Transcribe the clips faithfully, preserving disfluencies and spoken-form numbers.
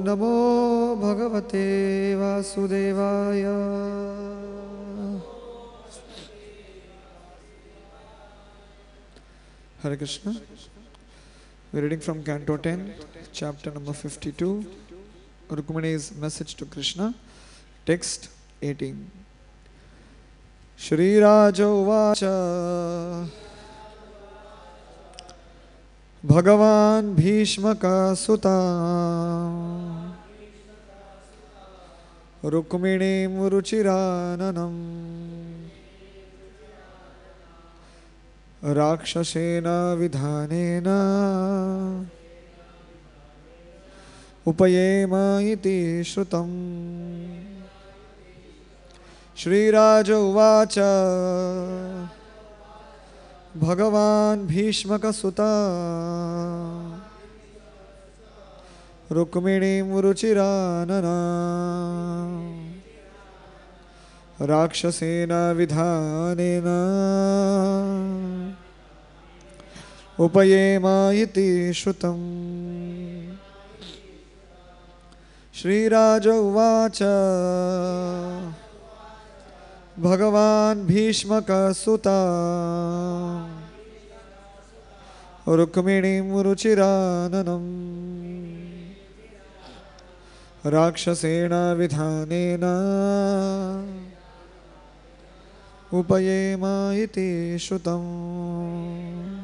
नमो भगवते वासुदेवाय। Hare Krishna. We are reading from Canto ten, chapter number fifty-two, Rukmani's message to Krishna, text eighteen. Shri Raja Uvacha Bhagavan Bhishmaka Suta Rukminim Ruchirananam Rakshasena Vidhanena Upayema iti Shrutam. Shri Raja Uvacha Bhagavan Bhishmaka Suta Rukminim Ruchiranana Rakshasena Vidhanena Upayema iti Shrutam. Shri Raja Uvacha Bhagavan Bhishmaka Suta Rukminim Ruchirananam Rakshasena Vidhanena Upayema iti Shrutam.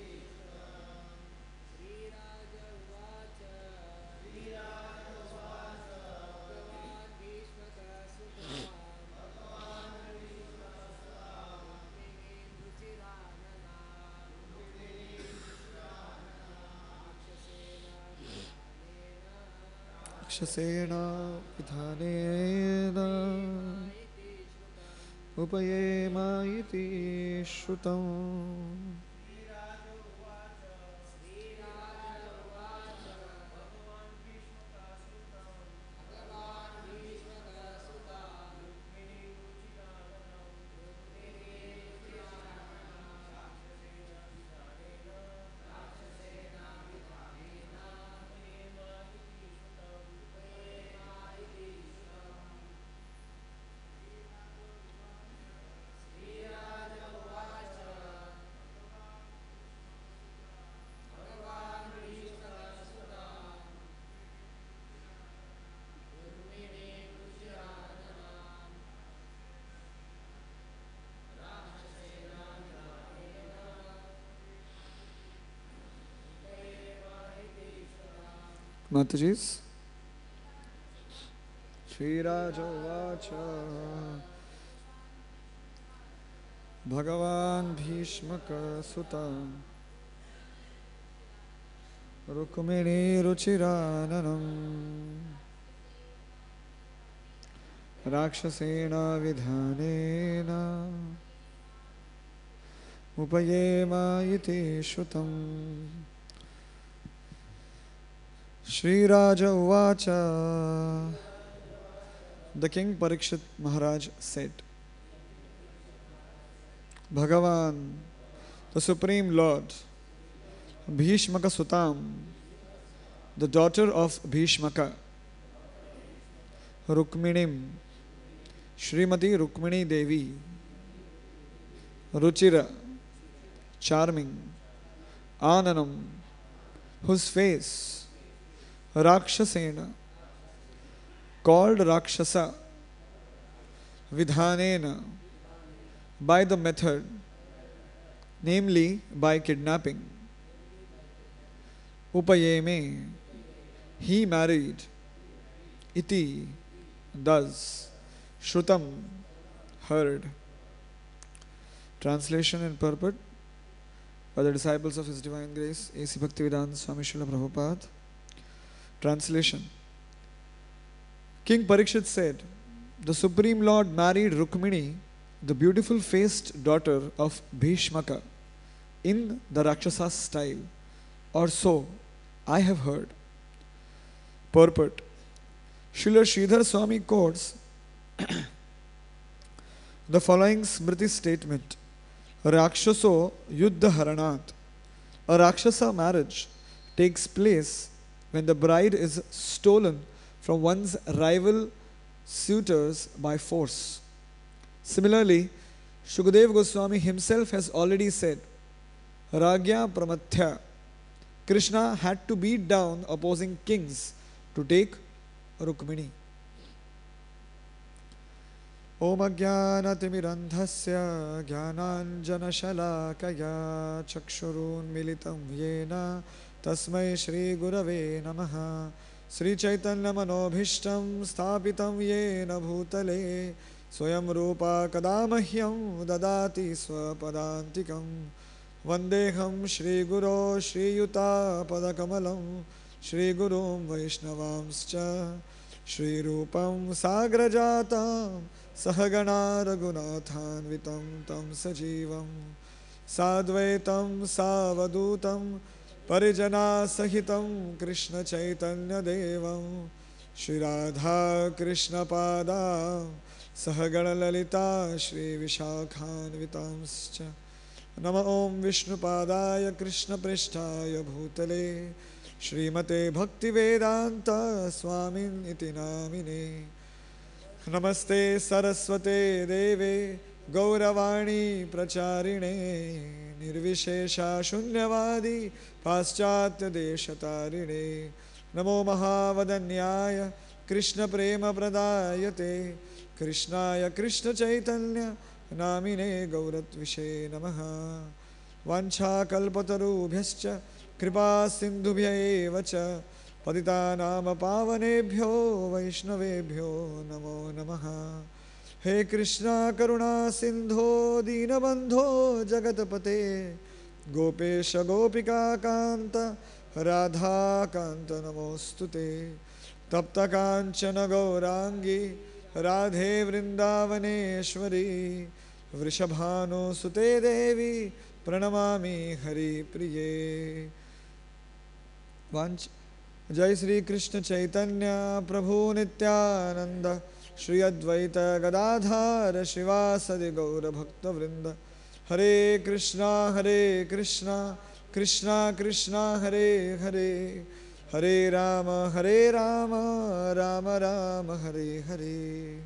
Rakshasena Vidhanena Upayema iti Shrutam. Matajis. Shri Raja Uvacha Bhagavan Bhishmaka Suta Rukmini Ruchirananam Rakshasena Vidhanena Upayema iti Shrutam. Shri Raja Uvacha. The King Parikshit Maharaj said, Bhagavan, the Supreme Lord, Bhishmaka Sutam, the daughter of Bhishmaka, Rukminim, Srimati Rukmini Devi, Ruchira, charming, Ananam, whose face, Rakshasena, called Rakshasa, Vidhanena, by the method, namely by kidnapping. Upayeme, he married. Iti, thus. Shrutam, heard. Translation and purport by the disciples of His Divine Grace, A C Bhaktivedanta Swami Srila Prabhupada. Translation. King Parikshit said, the Supreme Lord married Rukmini, the beautiful faced daughter of Bhishmaka, in the Rakshasa style, or so I have heard. Purport. Srila Sridhar Swami quotes the following Smriti statement: Rakshaso Yuddha Haranat. A Rakshasa marriage takes place when the bride is stolen from one's rival suitors by force. Similarly, Shukadeva Goswami himself has already said, Ragya Pramathya, Krishna had to beat down opposing kings to take Rukmini. Om Ajnanatimirandhasya Jnananjanashalakaya Chakshurun Militam Yena Tasmai Shri Gurave Namaha. Sri Chaitanya Manobhishtam Sthapitam Yena Bhutale Swayam Rupa Kadamahyam Dadati Swapadantikam Vandeham Shri Guru Shri Yuta Padakamalam Shri Gurum Vaishnavamscha Shri Rupam Sagrajatam Sahagana Raghunathanvitam Tam Sajivam Sadvaitam Savadutam Parijana Sahitam Krishna Chaitanya Devam Shri Radha Krishna Pada Sahagana Lalita Shri Vishakhanvitamscha Nama Om Vishnu Padaya Krishna Prishtaya Bhutale Shrimate Bhakti Vedanta Swamin Iti Namine Namaste Saraswate Deve Gauravani Pracharine Nirvishesha Shunyavadi Paschatya Deshatarine Namo Mahavadanyaya Krishna Prema Pradayate Krishnaya Krishna Chaitanya Namine Gauratvishe Namaha Vancha Kalpatarubhyascha Kripa Sindhubhya evacha Patitanam Pavanebhyo Vaishnavebhyo Namo Namaha. He Krishna Karuna Sindho Dinabandho Jagatapate Gopesha Gopika Kanta Radha Kanta Namostute Tapta Kanchana Gaurangi Radhe Vrindavaneshwari Vrishabhanu Sute Devi Pranamami Hari Priye. Vanch Jai Sri Krishna Chaitanya Prabhu Nityananda Shri Advaita Gadadhar Shivasadi Gaura Bhakta Vrinda. Hare Krishna Hare Krishna Krishna Krishna Hare Hare Hare Rama Hare Rama Rama Rama Hare Hare.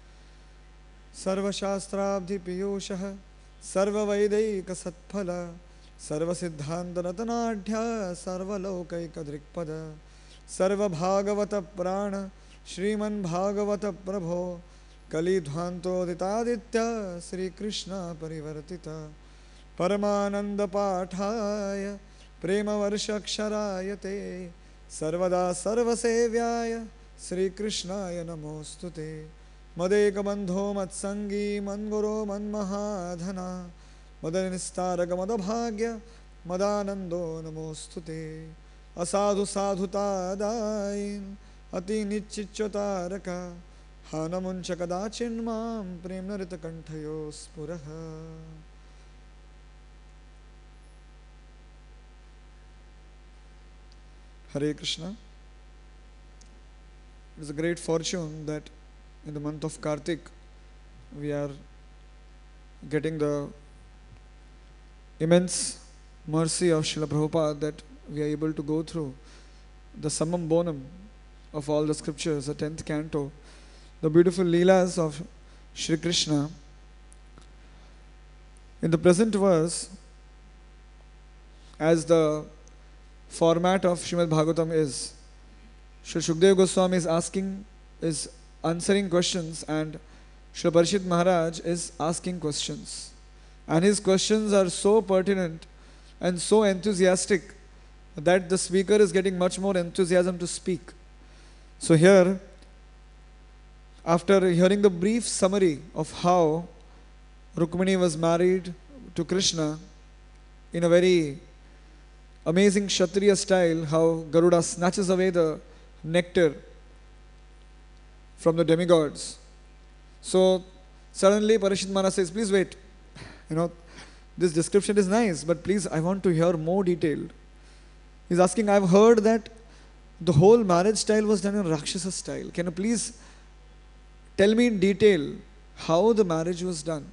Sarva Shastrabdhi Piyushah Sarva Vaidaika Satphala Sarva Siddhanta Ratanadhya Sarva Lokaika Drikpada Sarva Bhagavata Prana Shriman Bhagavata Prabho Kali Dhvanto Ditaditya Sri Krishna Parivartita Paramananda Pathaya Prema Varshaksharayate Sarvada Sarva Sevyaya Sri Krishnaya Namostute Madeka Bandho Matsangi Manguro Manmahadhana Madanistaraga Madabhagya Madanando Namostute Asadhu Sadhuta Dain Ati Nichichotaraka Hanamuncha Kadachin Mam Premnarita Kantayo Spuraha. Hare Krishna. It is a great fortune that in the month of Kartik we are getting the immense mercy of Srila Prabhupada that we are able to go through the summum bonum of all the scriptures, the tenth canto, the beautiful Leelas of Shri Krishna. In the present verse, as the format of Srimad Bhagavatam is, Shri Shukadeva Goswami is asking, is answering questions, and Shri Parishit Maharaj is asking questions. And his questions are so pertinent and so enthusiastic that the speaker is getting much more enthusiasm to speak. So here, after hearing the brief summary of how Rukmini was married to Krishna in a very amazing Kshatriya style, how Garuda snatches away the nectar from the demigods. So suddenly Parishit Maharaj says, please wait, you know, this description is nice, but please, I want to hear more detailed. He's asking, I've heard that the whole marriage style was done in Rakshasa style. Can you please tell me in detail how the marriage was done?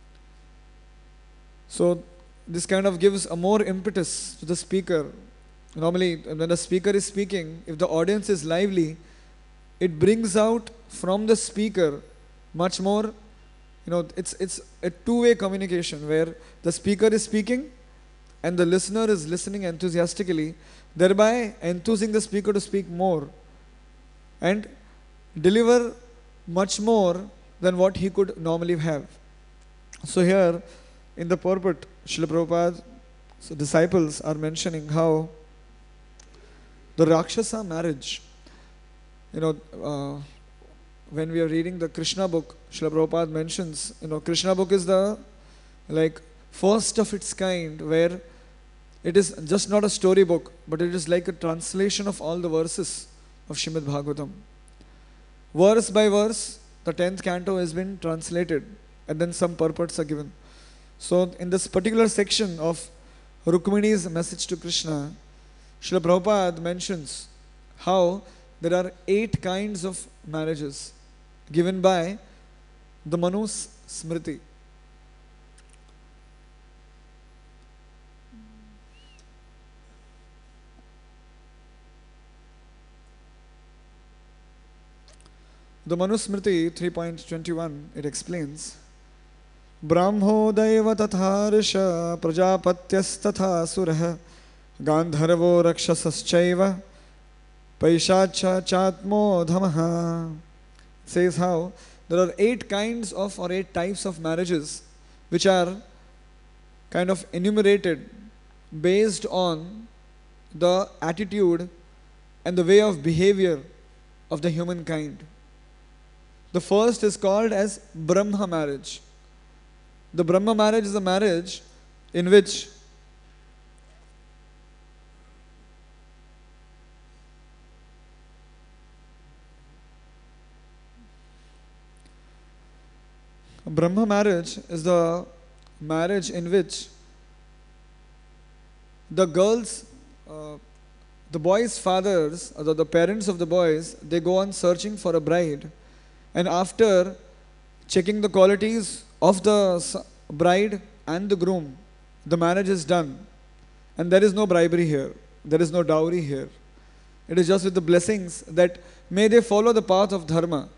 So this kind of gives a more impetus to the speaker Normally, when the speaker is speaking, if the audience is lively, it brings out from the speaker much more, you know, it's, it's a two-way communication where the speaker is speaking and the listener is listening enthusiastically, thereby enthusing the speaker to speak more and deliver much more than what he could normally have. So here in the purport, Srila Prabhupada, so disciples are mentioning how the Rakshasa marriage, you know, uh, when we are reading the Krishna book, Srila Prabhupada mentions, you know, Krishna book is the like first of its kind, where it is just not a story book, but it is like a translation of all the verses of Srimad Bhagavatam. Verse by verse, the tenth canto has been translated, and then some purports are given. So in this particular section of Rukmini's message to Krishna, Srila Prabhupada mentions how there are eight kinds of marriages given by the Manu Smriti. The Manu Smriti three point twenty-one, it explains, Brahmo Daiva Tatharisha Prajapatyas Tatha Surah Gandharvo Rakshasaschaiva Paishacha Chatmo Dhamaha. Says how there are eight kinds of or eight types of marriages which are kind of enumerated based on the attitude and the way of behavior of the humankind. The first is called as Brahma marriage. The Brahma marriage is a marriage in which Brahma marriage is the marriage in which the girls, uh, the boys' fathers, or the, the parents of the boys, they go on searching for a bride, and after checking the qualities of the bride and the groom, the marriage is done. And there is no bribery here, there is no dowry here. It is just with the blessings that may they follow the path of dharma.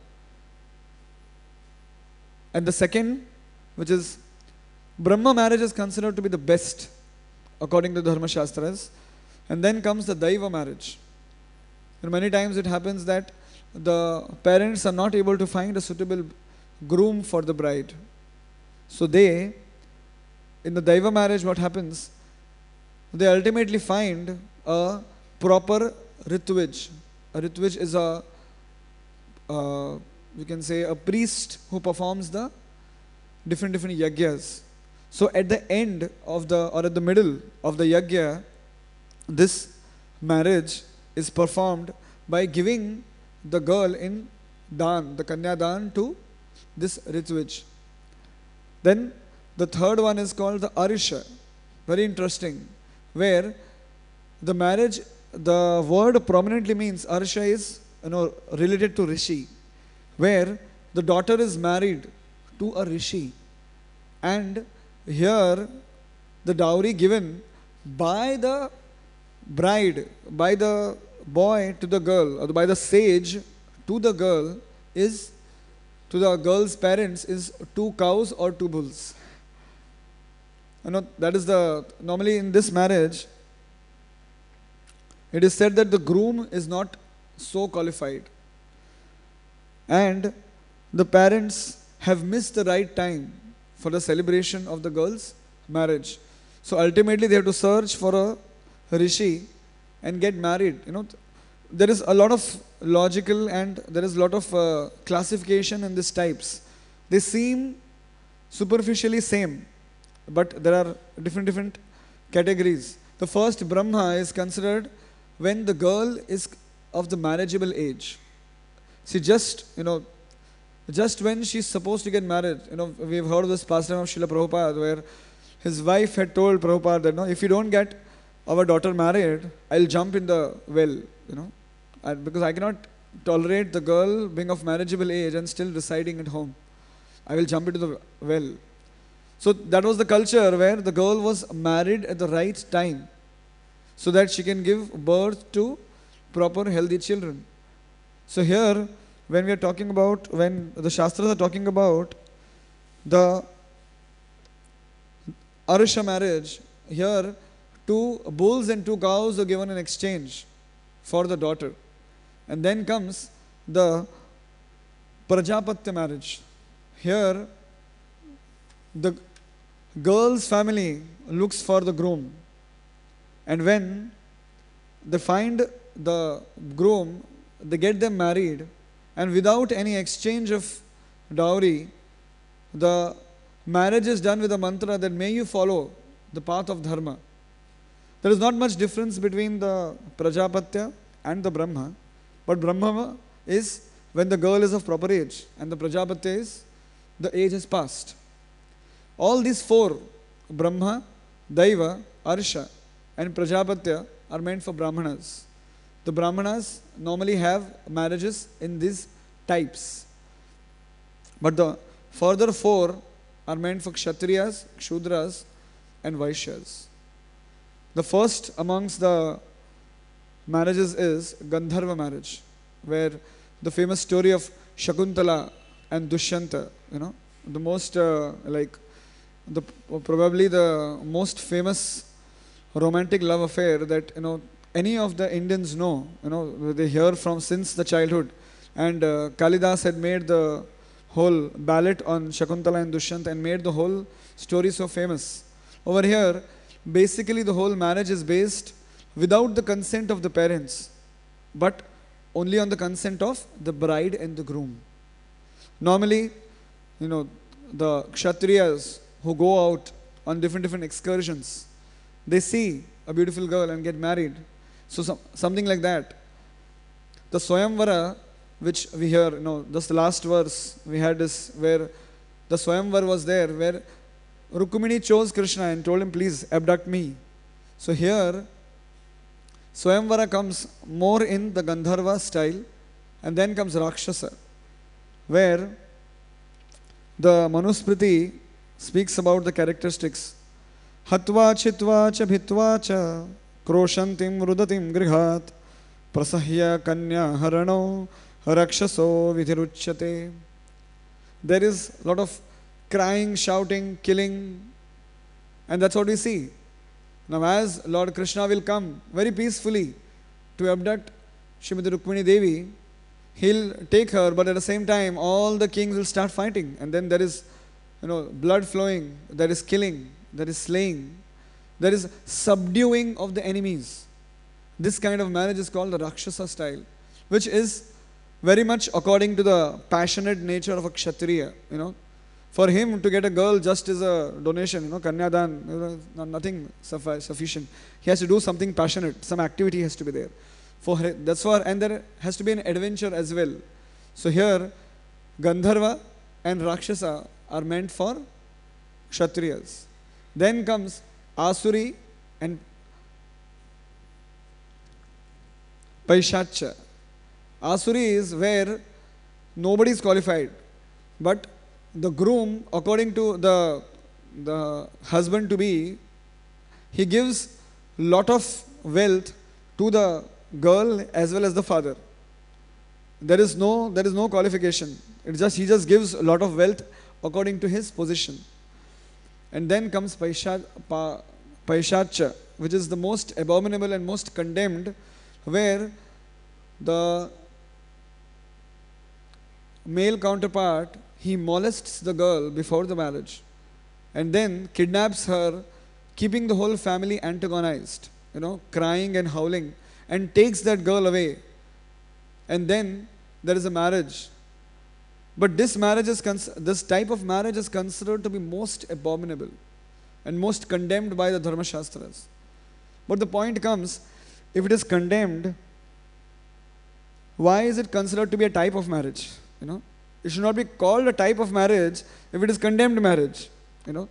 And the second, which is Brahma marriage, is considered to be the best according to Dharma Shastras. And then comes the Daiva marriage. And many times it happens that the parents are not able to find a suitable groom for the bride. So they, in the Daiva marriage, what happens? They ultimately find a proper Ritvij. A Ritvij is a, uh, you can say, a priest who performs the different different yagyas. So at the end of the, or at the middle of the yagya, this marriage is performed by giving the girl in dan, the kanya dan, to this Ritvij. Then the third one is called the Arisha. Very interesting, where the marriage, the word prominently means Arisha is, you know, related to Rishi, where the daughter is married to a Rishi, and here the dowry given by the bride, by the boy to the girl, or by the sage to the girl, is, to the girl's parents, is two cows or two bulls. You know, that is the, normally in this marriage, it is said that the groom is not so qualified, and the parents have missed the right time for the celebration of the girl's marriage. So ultimately they have to search for a rishi and get married. You know, there is a lot of logical and there is a lot of uh, classification in these types. They seem superficially same, but there are different different categories. The first, Brahma, is considered when the girl is of the marriageable age. See, just, you know, just when she's supposed to get married, you know, we've heard of this pastime of Srila Prabhupada, where his wife had told Prabhupada that, no, if you don't get our daughter married, I'll jump in the well, you know, and because I cannot tolerate the girl being of marriageable age and still residing at home. I will jump into the well. So that was the culture where the girl was married at the right time. so that she can give birth to proper healthy children. So here, when we are talking about, when the Shastras are talking about the Arusha marriage, here two bulls and two cows are given in exchange for the daughter. And then comes the Prajapatya marriage. Here, the girl's family looks for the groom. And when they find the groom, they get them married, and without any exchange of dowry, the marriage is done with a mantra that may you follow the path of dharma. There is not much difference between the Prajapatya and the Brahma, but Brahma is when the girl is of proper age, and the Prajapatya is the age has passed. All these four, Brahma, Daiva, Arsha, and Prajapatya, are meant for Brahmanas. The Brahmanas normally have marriages in these types. But the further four are meant for Kshatriyas, Kshudras, and Vaishyas. The first amongst the marriages is Gandharva marriage, where the famous story of Shakuntala and Dushyanta, you know, the most uh, like the probably the most famous romantic love affair that you know any of the Indians know, you know, they hear from since the childhood. And uh, Kalidas had made the whole ballad on Shakuntala and Dushyanta and made the whole story so famous. Over here, basically the whole marriage is based without the consent of the parents, but only on the consent of the bride and the groom. Normally, you know, the Kshatriyas who go out on different different excursions, they see a beautiful girl and get married. So some, something like that. The Swayamvara, which we hear, you know, just the last verse we had is where the Swayamvara was there, where Rukmini chose Krishna and told him, please abduct me. So here, Swayamvara comes more in the Gandharva style, and then comes Rakshasa, where the Manusmriti speaks about the characteristics. Hatva chitva cha bhitva cha kroshantim rudatim grihat prasahya kanya harano rakshaso vidhiruchyate. There is a lot of crying, shouting, killing, and that's what we see. Now as Lord Krishna will come very peacefully to abduct Srimati Rukmini Devi, he'll take her, but at the same time all the kings will start fighting, and then there is, you know, blood flowing, there is killing, there is slaying, there is subduing of the enemies. This kind of marriage is called the Rakshasa style, which is very much according to the passionate nature of a Kshatriya. You know, for him to get a girl just is a donation, you know, Kanyadan, you know, nothing suffi- sufficient. He has to do something passionate, some activity has to be there. For that's why, and there has to be an adventure as well. So here, Gandharva and Rakshasa are meant for Kshatriyas. Then comes Asuri and Paishacha. Asuri is where nobody is qualified, but the groom, according to the, the husband to be, he gives lot of wealth to the girl as well as the father. There is no, there is no qualification. It just, he just gives a lot of wealth according to his position. And then comes Paisha, pa, Paishacha, which is the most abominable and most condemned, where the male counterpart, he molests the girl before the marriage and then kidnaps her, keeping the whole family antagonized, you know, crying and howling, and takes that girl away. And then there is a marriage. But this marriage is cons- this type of marriage is considered to be most abominable and most condemned by the Dharma Shastras. But the point comes, if it is condemned, why is it considered to be a type of marriage? You know, it should not be called a type of marriage if it is condemned marriage. You know,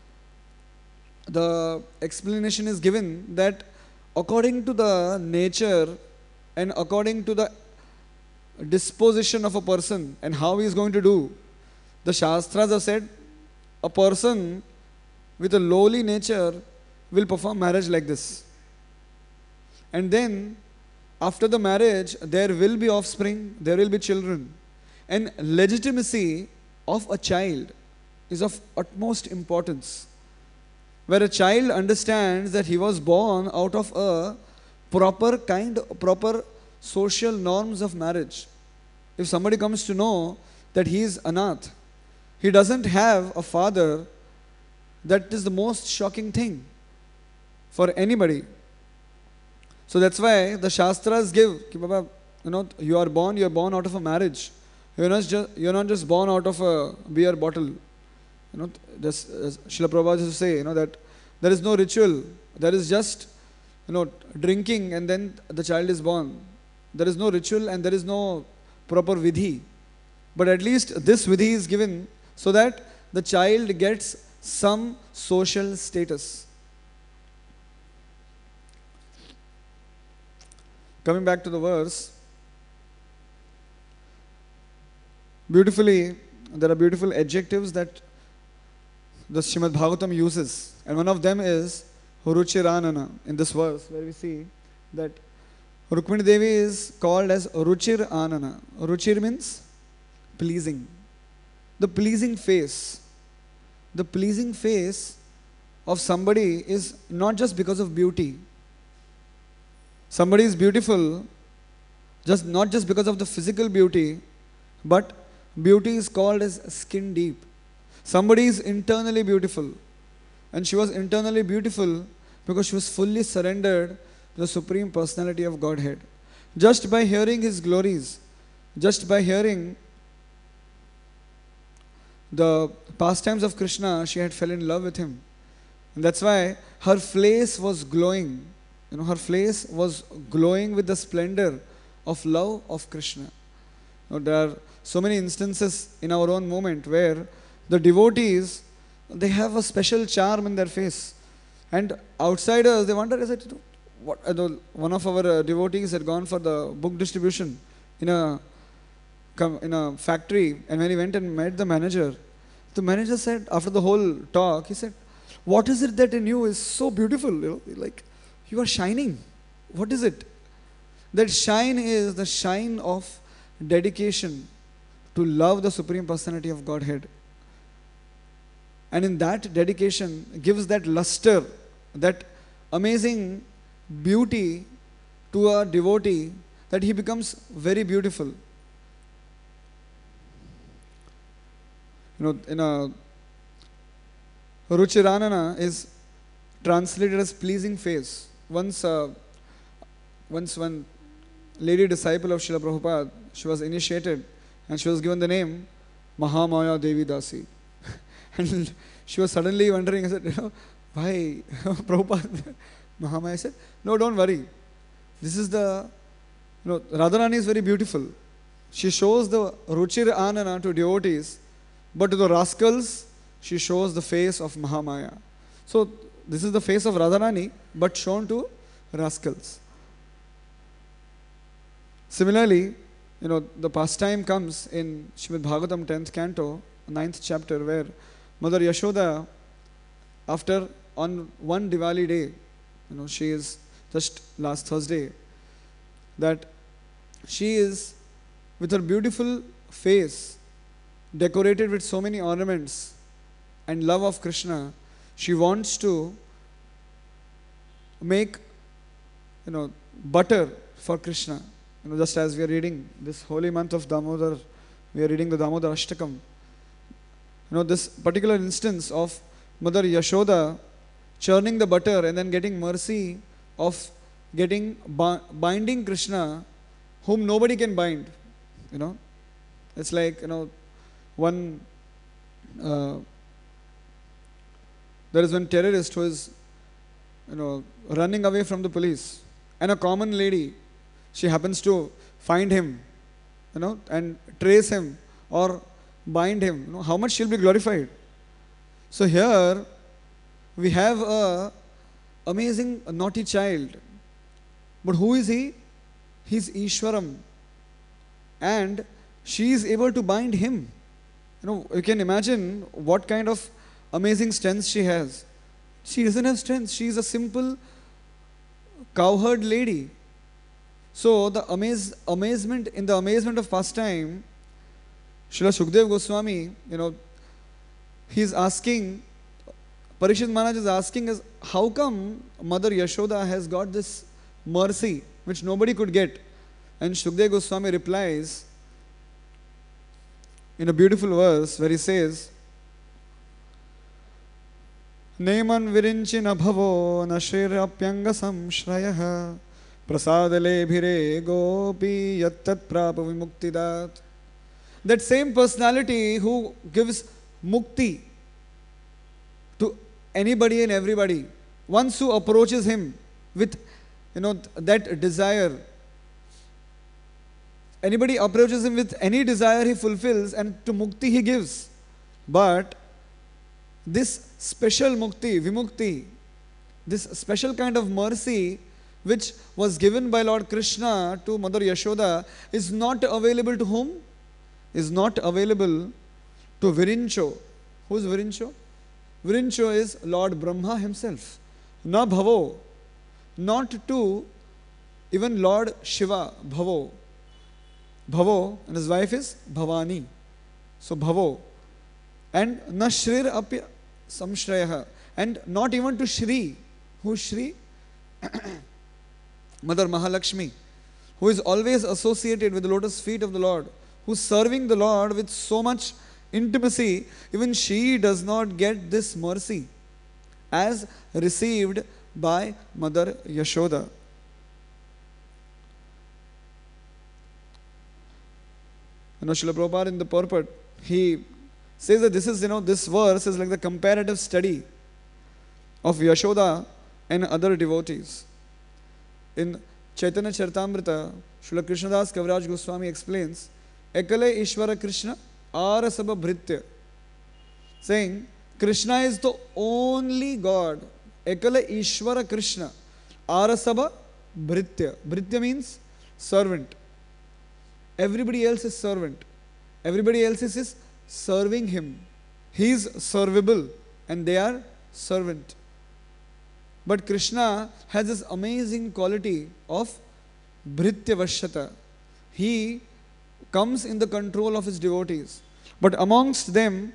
the explanation is given that according to the nature and according to the disposition of a person and how he is going to do, the Shastras have said a person with a lowly nature will perform marriage like this. And then, after the marriage, there will be offspring, there will be children. And legitimacy of a child is of utmost importance. Where a child understands that he was born out of a proper kind, proper social norms of marriage. If somebody comes to know that he is anath, he doesn't have a father, that is the most shocking thing for anybody. So that's why the Shastras give, ki Baba, you know, you are born, you are born out of a marriage. You're not just, you're not just born out of a beer bottle. You know, just as Srila Prabhupada used to say, you know, that there is no ritual. There is just, you know, drinking and then the child is born. There is no ritual and there is no proper vidhi. But at least this vidhi is given so that the child gets some social status. Coming back to the verse, beautifully, there are beautiful adjectives that the Srimad Bhagavatam uses. And one of them is Ruchiranana in this verse, where we see that Rukmini Devi is called as Ruchir Anana. Ruchir means pleasing. The pleasing face. The pleasing face of somebody is not just because of beauty. Somebody is beautiful just not just because of the physical beauty, but beauty is called as skin deep. Somebody is internally beautiful. And she was internally beautiful because she was fully surrendered to the Supreme Personality of Godhead. Just by hearing His glories, just by hearing the pastimes of Krishna, she had fell in love with Him. And that's why her face was glowing. You know, her face was glowing with the splendor of love of Krishna. You know, there are so many instances in our own moment where the devotees, they have a special charm in their face. And outsiders, they wonder, is it, what, uh, one of our uh, devotees had gone for the book distribution in a, in a factory, and when he went and met the manager, the manager said, after the whole talk, he said, what is it that in you is so beautiful? You know, like, you are shining. What is it? That shine is the shine of dedication to love the Supreme Personality of Godhead. And in that dedication gives that luster, that amazing beauty to a devotee that he becomes very beautiful. You know, in a Ruchiranana is translated as pleasing face. Once, uh, once one lady disciple of Srila Prabhupada, she was initiated and she was given the name Mahamaya Devi Dasi. And she was suddenly wondering, I said, you know, why Prabhupada? Mahamaya said, no, don't worry. This is the, you know, Radharani is very beautiful. She shows the Ruchir Anana to devotees, but to the rascals, she shows the face of Mahamaya. So, this is the face of Radharani, but shown to rascals. Similarly, you know, the pastime comes in Srimad Bhagavatam tenth canto, ninth chapter, where Mother Yashoda, after on one Diwali day, you know, she is just last Thursday, that she is with her beautiful face, decorated with so many ornaments and love of Krishna, she wants to make, you know, butter for Krishna. You know, just as we are reading this holy month of Damodar, we are reading the Damodar Ashtakam. You know, this particular instance of Mother Yashoda churning the butter and then getting mercy of getting binding Krishna, whom nobody can bind. You know, it's like, you know, one, uh, there is one terrorist who is, you know, running away from the police, and a common lady, she happens to find him, you know, and trace him or bind him. You know, how much she'll be glorified. So here we have a amazing a naughty child, but who is he? He's Ishwaram, and she is able to bind him. You know, you can imagine what kind of amazing strength she has. She doesn't have strength. She is a simple cowherd lady. So the amaze, amazement, in the amazement of pastime, Srila Shukdev Goswami, you know, he's asking, Parikshit Maharaj is asking us, how come Mother Yashoda has got this mercy which nobody could get? And Shukdev Goswami replies in a beautiful verse where he says, Neman virinchi na bhavo na shrirapyanga samshrayah prasadale bhire gopi yattat prapa vimuktidat. That same personality who gives mukti to anybody and everybody, once who approaches him with, you know, that desire, anybody approaches him with any desire he fulfills, and to mukti he gives. But this special mukti, vimukti, this special kind of mercy which was given by Lord Krishna to Mother Yashoda is not available to whom? Is not available to Virincho. Who is Virincho? Virincho is Lord Brahma himself. Na bhavo. Not to even Lord Shiva, bhavo. Bhavo, and his wife is Bhavani. So bhavo. And na shrir apya samshrayah. And not even to Shri. Who is Shri? Mother Mahalakshmi, who is always associated with the lotus feet of the Lord, who is serving the Lord with so much intimacy, even she does not get this mercy as received by Mother Yashoda. You know, Srila Prabhupada in the purport, he says that this is, you know, this verse is like the comparative study of Yashoda and other devotees. In Chaitanya Charitamrita, Srila Krishnadas Kaviraj Goswami explains, Ekale Ishvara Krishna Arasabha Bhritya, saying, Krishna is the only God. Ekale Ishvara Krishna Arasabha Bhritya. Bhritya means servant. Everybody else is servant. Everybody else is, is serving him. He is servable and they are servant. But Krishna has this amazing quality of Bhritya Vashyata. He comes in the control of his devotees. But amongst them,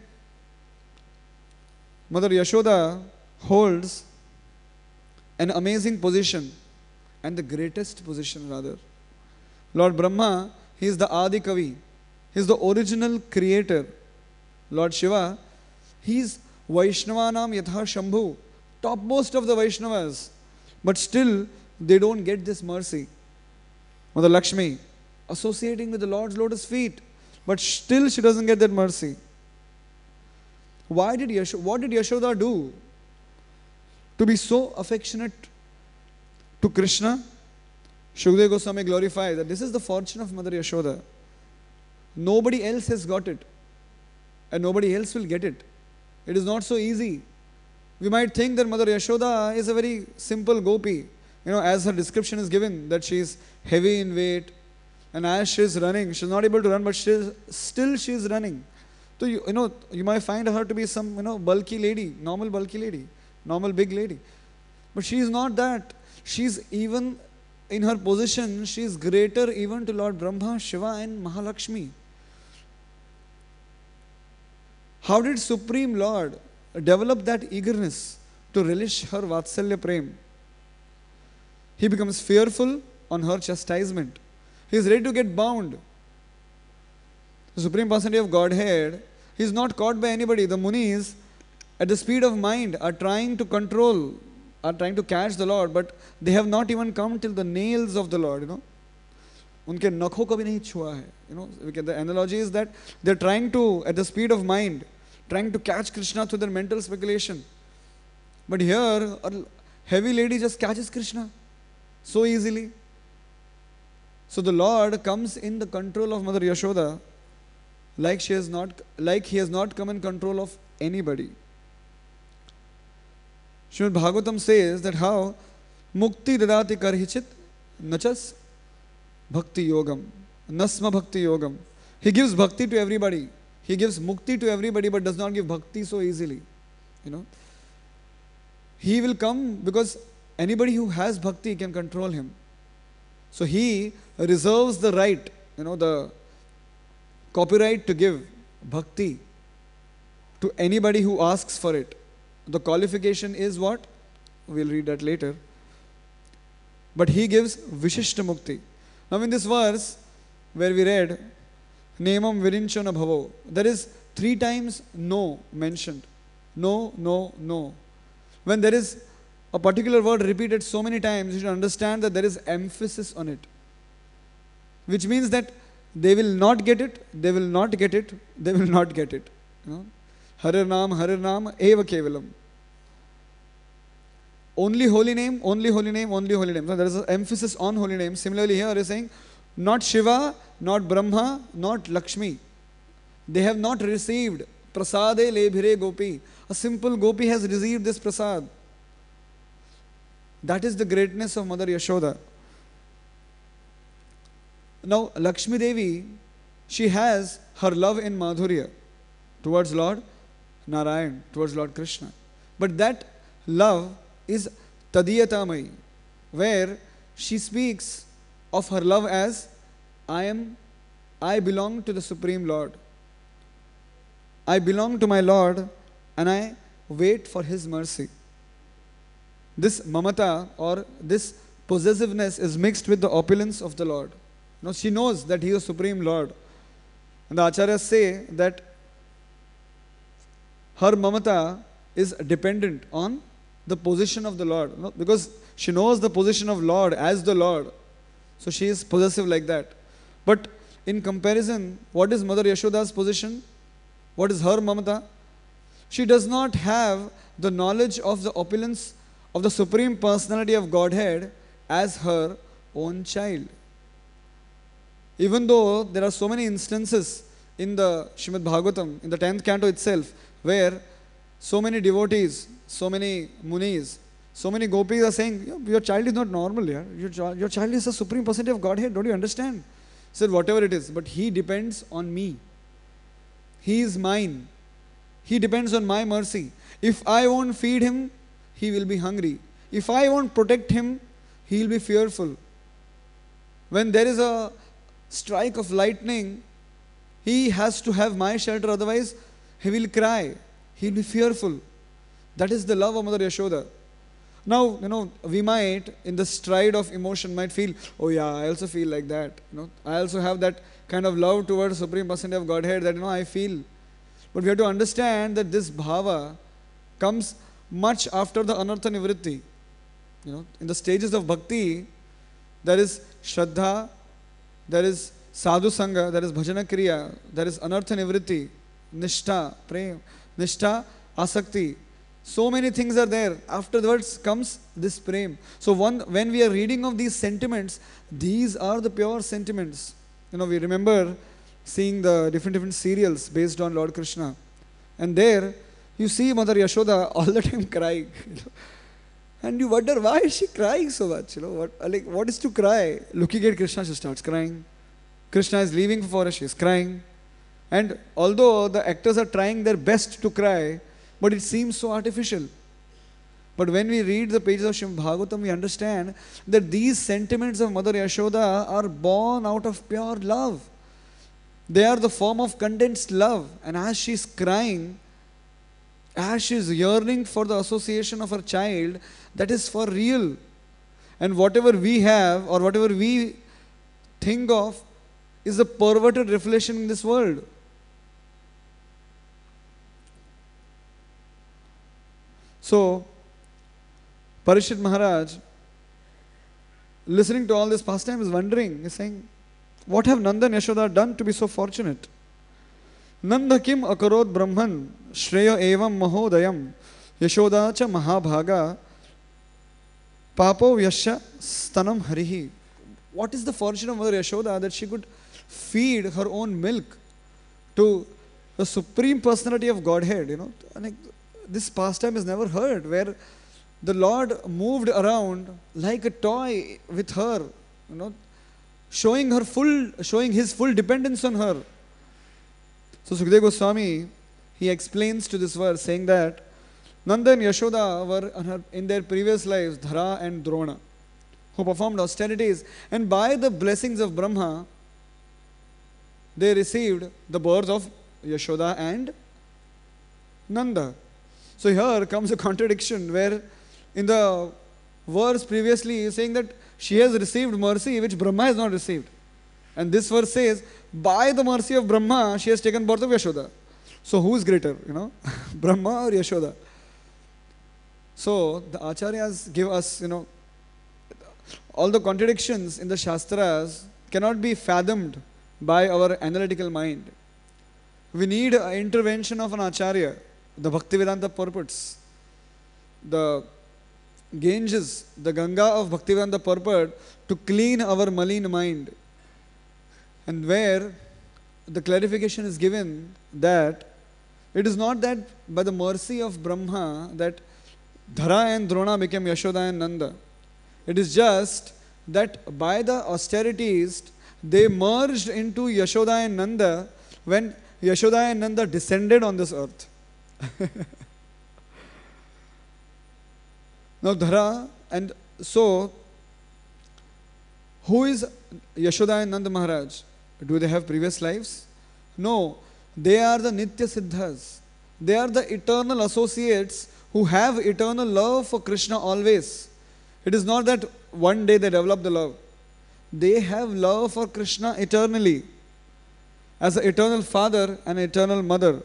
Mother Yashoda holds an amazing position, and the greatest position rather. Lord Brahma, he is the Adi Kavi. He is the original creator. Lord Shiva, he is Vaishnavanam Yatha Shambhu, topmost of the Vaishnavas. But still, they don't get this mercy. Mother Lakshmi, associating with the Lord's lotus feet, but still she doesn't get that mercy. Why did Yashoda, what did Yashoda do to be so affectionate to Krishna? Shukdev Goswami glorifies that this is the fortune of Mother Yashoda. Nobody else has got it, and nobody else will get it. It is not so easy. We might think that Mother Yashoda is a very simple gopi. You know, as her description is given, that she is heavy in weight, and as she is running, she is not able to run, but she is, still she is running. So, you, you know, you might find her to be some, you know, bulky lady, normal bulky lady, normal big lady. But she is not that. She is even, in her position, she is greater even to Lord Brahma, Shiva and Mahalakshmi. How did Supreme Lord develop that eagerness to relish her Vatsalya Prem? He becomes fearful on her chastisement. He is ready to get bound. The Supreme Personality of Godhead, he is not caught by anybody. The Munis, at the speed of mind, are trying to control, are trying to catch the Lord, but they have not even come till the nails of the Lord, you know. Unke nakho ko bhi nahi chua hai. You know, the analogy is that they are trying to, at the speed of mind, trying to catch Krishna through their mental speculation. But here, a heavy lady just catches Krishna so easily. So the Lord comes in the control of Mother Yashoda, like she has not, like he has not come in control of anybody. Srimad Bhagavatam says that how mukti dadati karhichit nachas bhakti yogam, nasma bhakti yogam. He gives bhakti to everybody. He gives mukti to everybody, but does not give bhakti so easily. You know, he will come because anybody who has bhakti can control him. So he reserves the right, you know, the copyright to give bhakti to anybody who asks for it. The qualification is what? We'll read that later. But he gives Vishishta Mukti. Now in this verse where we read Nemam Virinchana Bhavo, there is three times no mentioned. No, no, no. When there is a particular word repeated so many times, you should understand that there is emphasis on it. Which means that they will not get it, they will not get it, they will not get it. You know? Harir Naam, Harir Naam, Eva Kevalam. Only holy name, only holy name, only holy name. So there is an emphasis on holy name. Similarly here he is saying, not Shiva, not Brahma, not Lakshmi. They have not received prasade lebhire gopi. A simple gopi has received this prasad. That is the greatness of Mother Yashoda. Now Lakshmi Devi, she has her love in Madhurya towards Lord Narayan, towards Lord Krishna. But that love is Tadiyatamai, where she speaks of her love as I am, I belong to the Supreme Lord. I belong to my Lord and I wait for His mercy. This mamata or this possessiveness is mixed with the opulence of the Lord. Now she knows that He is Supreme Lord. And the Acharyas say that her mamata is dependent on the position of the Lord. You know, because she knows the position of Lord as the Lord. So she is possessive like that. But in comparison, what is Mother Yashoda's position? What is her mamata? She does not have the knowledge of the opulence of the Supreme Personality of Godhead as her own child. Even though there are so many instances in the Srimad Bhagavatam, in the tenth canto itself, where so many devotees, so many munis, so many gopis are saying, your child is not normal, yeah? your, child, your child is a Supreme Personality of Godhead, don't you understand? He said, whatever it is, but he depends on me. He is mine. He depends on my mercy. If I won't feed him, he will be hungry. If I won't protect him, he will be fearful. When there is a strike of lightning, he has to have my shelter, otherwise he will cry. He will be fearful. That is the love of Mother Yashoda. Now, you know, we might, in the stride of emotion, might feel, oh yeah, I also feel like that. You know, I also have that kind of love towards Supreme Personality of Godhead that, you know, I feel. But we have to understand that this bhava comes much after the anartha nivritti. You know, in the stages of bhakti, there is shraddha, there is sadhu sangha, there is bhajana kriya, there is anartha nivritti, nishtha, prem, nishtha, asakti. So many things are there. Afterwards comes this prem. So one, when we are reading of these sentiments, these are the pure sentiments. You know, we remember seeing the different different serials based on Lord Krishna. And there, you see Mother Yashoda all the time crying. You know? And you wonder, why is she crying so much? You know, what, like, what is to cry? Looking at Krishna, she starts crying. Krishna is leaving for forest, she is crying. And although the actors are trying their best to cry, but it seems so artificial. But when we read the pages of Srimad Bhagavatam, we understand that these sentiments of Mother Yashoda are born out of pure love. They are the form of condensed love. And as she is crying, as she is yearning for the association of her child, that is for real. And whatever we have or whatever we think of is a perverted reflection in this world. So, Parishit Maharaj, listening to all this pastime, is wondering, is saying, what have Nanda and Yashoda done to be so fortunate? Nanda kim akarod brahman, shreya evam mahodayam, Yashoda cha mahabhaga, papo vyasya stanam harihi. What is the fortune of Mother Yashoda that she could feed her own milk to the Supreme Personality of Godhead? You know, like, this pastime is never heard, where the Lord moved around like a toy with her, you know, showing her full, showing His full dependence on her. So Sukadeva Goswami, he explains to this verse saying that Nanda and Yashoda were in their previous lives Dhara and Drona, who performed austerities, and by the blessings of Brahma, they received the birth of Yashoda and Nanda. So here comes a contradiction where in the verse previously is saying that she has received mercy which Brahma has not received. And this verse says, by the mercy of Brahma, she has taken birth of Yashoda. So who is greater, you know, Brahma or Yashoda? So the Acharyas give us, you know, all the contradictions in the Shastras cannot be fathomed by our analytical mind. We need an intervention of an Acharya, the Bhaktivedanta purports, the Ganges, the Ganga of Bhaktivedanta purport, to clean our malign mind. And where the clarification is given that it is not that by the mercy of Brahma that Dhara and Drona became Yashoda and Nanda. It is just that by the austerities they merged into Yashoda and Nanda when Yashoda and Nanda descended on this earth. Now Dhara, and so who is Yashoda and Nanda Maharaj? Do they have previous lives? No, they are the Nitya Siddhas. They are the eternal associates who have eternal love for Krishna always. It is not that one day they develop the love. They have love for Krishna eternally as an eternal father and eternal mother.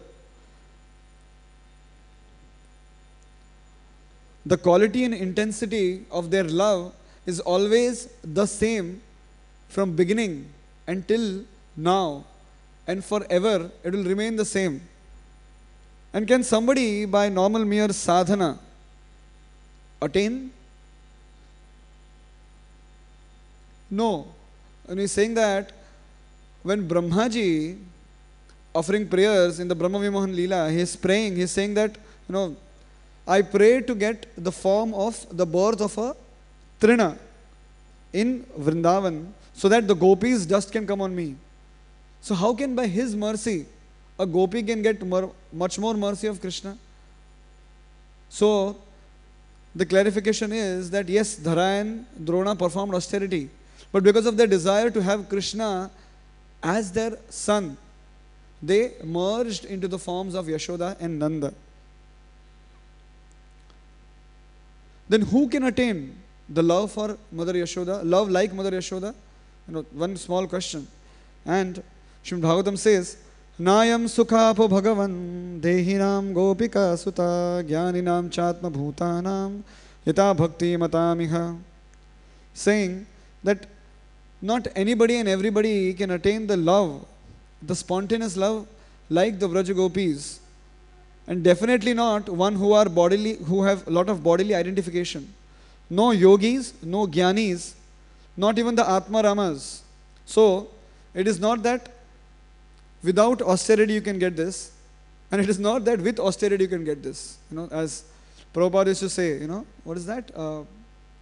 The quality and intensity of their love is always the same from beginning until now, and forever it will remain the same. And can somebody by normal mere sadhana attain? No. And he's saying that when Brahmaji offering prayers in the Brahma Vimohan Leela, he is praying, he is saying that, you know, I pray to get the form of the birth of a Trina in Vrindavan so that the gopis' dust can come on me. So how can by his mercy a gopi can get more, much more mercy of Krishna? So the clarification is that yes, Dhara and Drona performed austerity, but because of their desire to have Krishna as their son, they merged into the forms of Yashoda and Nanda. Then who can attain the love for Mother Yashoda, love like Mother Yashoda? You know, one small question. And Srimad Bhagavatam says, Nayam sukhapo bhagavan dehinam gopika suta jnaninam chatma bhutanam yata bhakti matamiha. Saying that not anybody and everybody can attain the love, the spontaneous love like the Vraja gopis. And definitely not one who are bodily, who have a lot of bodily identification. No yogis, no jnanis, not even the Atma Ramas. So it is not that without austerity you can get this, and it is not that with austerity you can get this. You know, as Prabhupada used to say, you know, what is that? Uh, uh,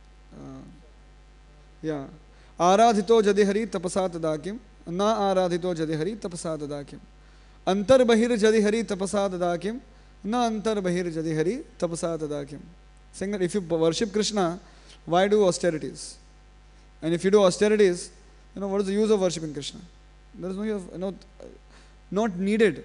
yeah. Aradhito jadihari tapasa tadakim, na aradhito jadihari tapasa tadakim. Antar bahir jadihari tapasa tadakim, na antar bahir jadihari tapasa tadakim. Saying that if you worship Krishna, why do austerities? And if you do austerities, you know, what is the use of worshipping Krishna? There is no use, you know, not needed.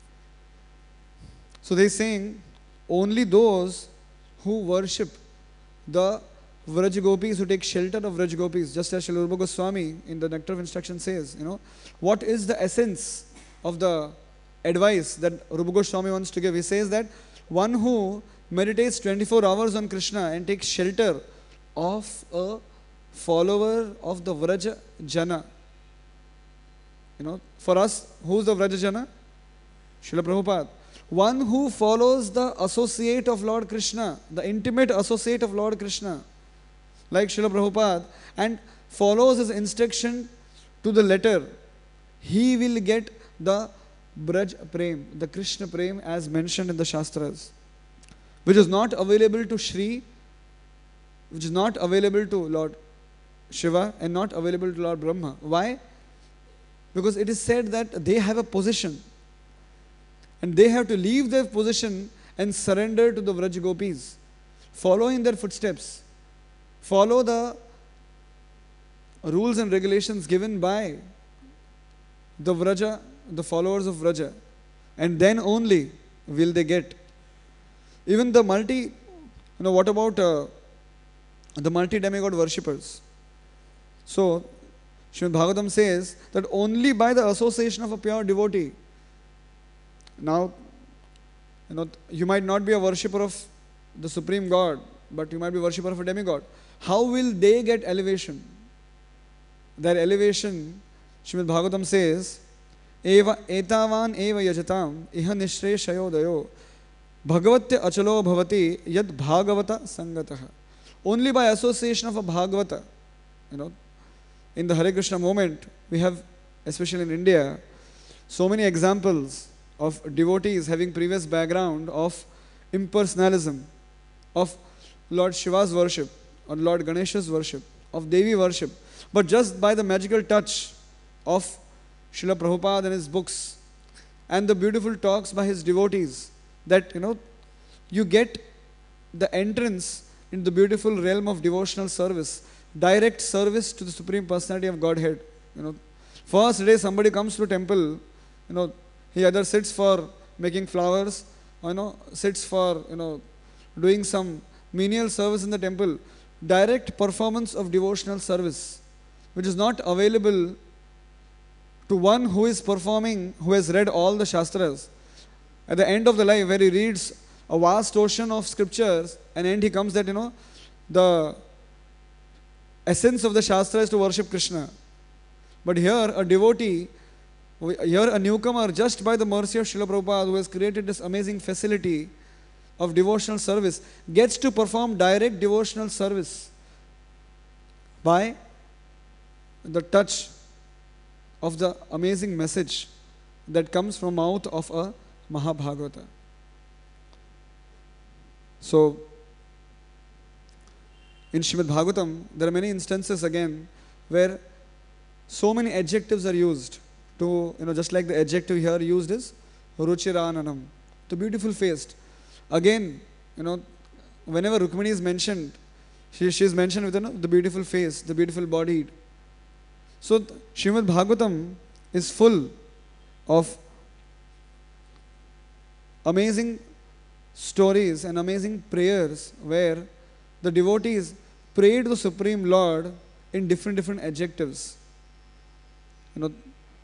So they are saying only those who worship the Vraj Gopis, who take shelter of Vraj Gopis, just as Srila Rupa Goswami in the Nectar of Instruction says, you know, what is the essence of the advice that Rupa Goswami wants to give? He says that one who meditates twenty-four hours on Krishna and takes shelter of a follower of the Vraja Jana. You know, for us, who is the Vraja Jana? Srila Prabhupada. One who follows the associate of Lord Krishna, the intimate associate of Lord Krishna, like Srila Prabhupada, and follows his instruction to the letter, he will get the Braj Prem, the Krishna Prem as mentioned in the Shastras, which is not available to Shri, which is not available to Lord Shiva and not available to Lord Brahma. Why? Because it is said that they have a position and they have to leave their position and surrender to the Vraj Gopis. Follow in their footsteps. Follow the rules and regulations given by the Vraja, the followers of Vraja. And then only will they get. Even the multi, you know, what about uh, the multi-demigod worshippers? So, Srimad Bhagavatam says that only by the association of a pure devotee. Now, you know, you might not be a worshipper of the Supreme God, but you might be a worshipper of a demigod. How will they get elevation? Their elevation, Srimad Bhagavatam says, Eva etavan eva yajatam iha nishreshayo dayo bhagavatya achalo bhavati yad bhagavata sangataha. Only by association of a Bhagavata, you know, in the Hare Krishna movement, we have, especially in India, so many examples of devotees having previous background of impersonalism, of Lord Shiva's worship, or Lord Ganesha's worship, of Devi worship. But just by the magical touch of Srila Prabhupada and his books, and the beautiful talks by his devotees, that, you know, you get the entrance in the beautiful realm of devotional service, direct service to the Supreme Personality of Godhead. You know, first day somebody comes to temple, you know, he either sits for making flowers, or, you know, sits for, you know, doing some menial service in the temple. Direct performance of devotional service, which is not available to one who is performing, who has read all the Shastras. At the end of the life, where he reads a vast ocean of scriptures, and end he comes that, you know, the essence of the Shastra is to worship Krishna. But here, a devotee, here a newcomer, just by the mercy of Srila Prabhupada, who has created this amazing facility of devotional service, gets to perform direct devotional service by the touch of the amazing message that comes from mouth of a Mahabhagavata. So, in Srimad Bhagavatam, there are many instances again where so many adjectives are used to, you know, just like the adjective here used is Ruchirananam, the beautiful faced. Again, you know, whenever Rukmini is mentioned, she, she is mentioned with, you know, the beautiful face, the beautiful bodied. So, Srimad Bhagavatam is full of amazing stories and amazing prayers where the devotees prayed to the Supreme Lord in different different adjectives. You know,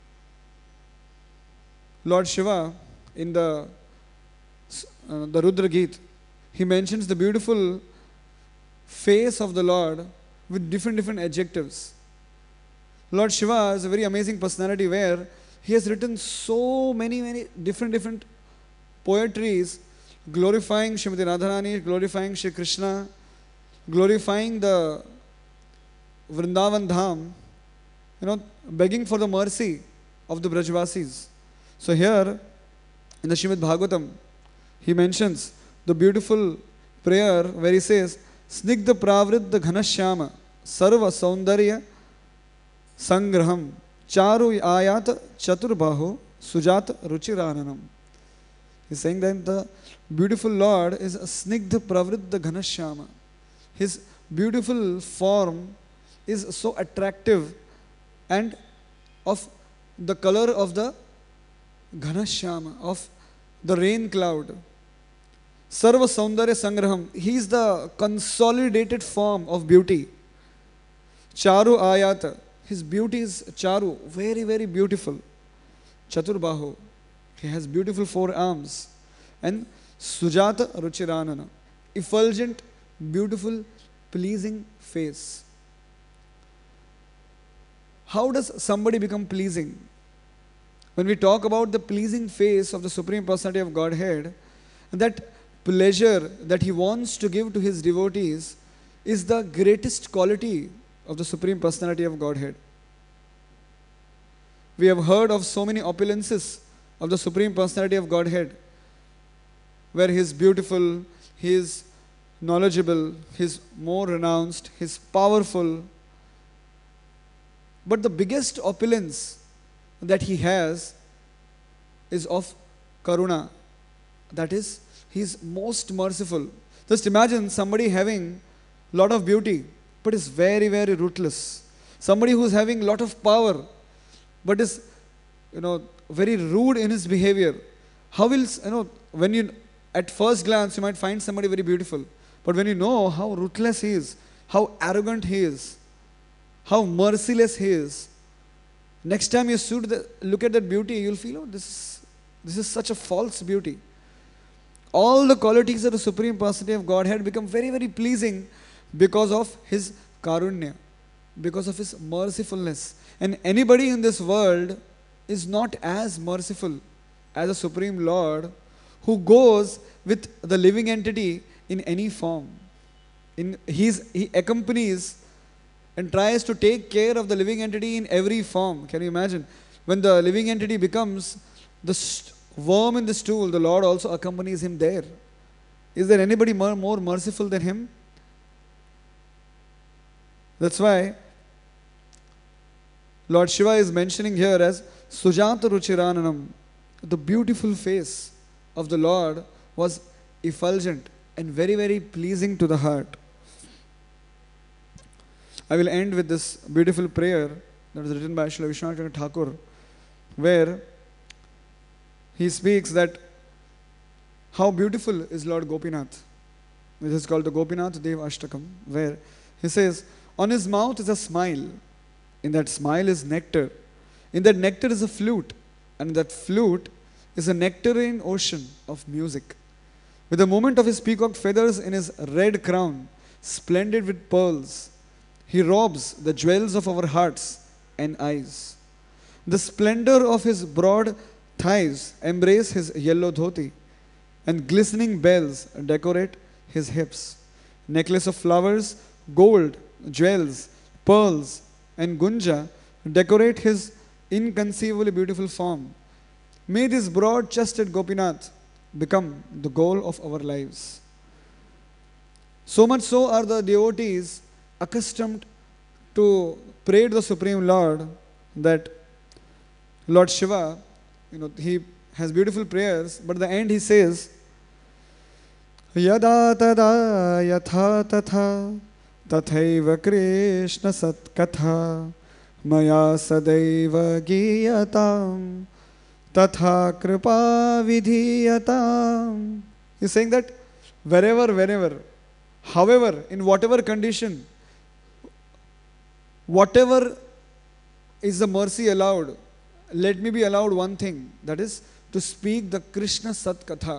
Lord Shiva in the uh, the Rudra Geet, he mentions the beautiful face of the Lord with different different adjectives. Lord Shiva is a very amazing personality where he has written so many many different different poetries glorifying Srimati Radharani, glorifying Shri Krishna, glorifying the Vrindavan Dham, you know, begging for the mercy of the Brajvasis. So here in the Srimad Bhagavatam, he mentions the beautiful prayer where he says, Snigdha Pravriddha Ghanashyama Sarva Saundarya Sangraham Charu Ayat Chaturbaho Sujat Ruchirananam. He's saying that the beautiful Lord is a Snigdha Pravriddha Ghanashyama. His beautiful form is so attractive and of the color of the Ghanashyama, of the rain cloud. Sarva Saundarya Sangraham. He is the consolidated form of beauty. Charu Ayata. His beauty is Charu, very, very beautiful. Chaturbaho. He has beautiful four arms. And Sujata Ruchiranana. Effulgent, beautiful, pleasing face. How does somebody become pleasing? When we talk about the pleasing face of the Supreme Personality of Godhead, that pleasure that he wants to give to his devotees is the greatest quality of the Supreme Personality of Godhead. We have heard of so many opulences of the Supreme Personality of Godhead, where he is beautiful, he is knowledgeable, he is more renounced, he is powerful. But the biggest opulence that he has is of Karuna, that is He is most merciful. Just imagine somebody having lot of beauty, but is very, very ruthless. Somebody who is having lot of power, but is, you know, very rude in his behavior. How will, you know, when you, at first glance, you might find somebody very beautiful, but when you know how ruthless he is, how arrogant he is, how merciless he is, next time you shoot the, look at that beauty, you'll feel, oh, this is, this is such a false beauty. All the qualities of the Supreme Personality of Godhead become very, very pleasing because of His karunya, because of His mercifulness. And anybody in this world is not as merciful as a Supreme Lord who goes with the living entity in any form. In, he's, he accompanies and tries to take care of the living entity in every form. Can you imagine? When the living entity becomes the st- worm in the stool, the Lord also accompanies him there. Is there anybody more, more merciful than him? That's why Lord Shiva is mentioning here as Sujata Ruchirananam. The beautiful face of the Lord was effulgent and very, very pleasing to the heart. I will end with this beautiful prayer that was written by Srila Vishwanath Thakur, where he speaks that how beautiful is Lord Gopinath. This is called the Gopinath Dev Ashtakam, where he says, on his mouth is a smile. In that smile is nectar. In that nectar is a flute. And that flute is a nectarine ocean of music. With the movement of his peacock feathers in his red crown, splendid with pearls, he robs the jewels of our hearts and eyes. The splendor of his broad thighs embrace his yellow dhoti, and glistening bells decorate his hips. Necklace of flowers, gold, jewels, pearls, and gunja decorate his inconceivably beautiful form. May this broad-chested Gopinath become the goal of our lives. So much so are the devotees accustomed to pray to the Supreme Lord that Lord Shiva, you know, he has beautiful prayers, but at the end he says, Yada tada yatha tatha tathaiva Krishna satkatha maya sadaiva giyatam tatha kripa vidhiyatam. He's saying that wherever, whenever, however, in whatever condition, whatever is the mercy allowed, let me be allowed one thing, that is to speak the Krishna Satkatha.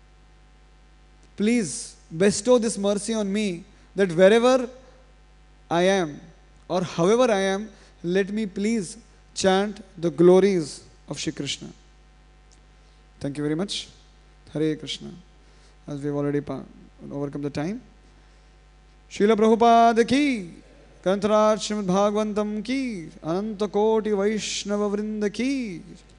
Please bestow this mercy on me, that wherever I am or however I am, let me please chant the glories of Shri Krishna. Thank you very much. Hare Krishna. As we have already overcome the time. Srila Prabhupada ki, Kantaraj Srimad Bhagavatam ki, Ananta Koti Vaishnava Vrinda ki.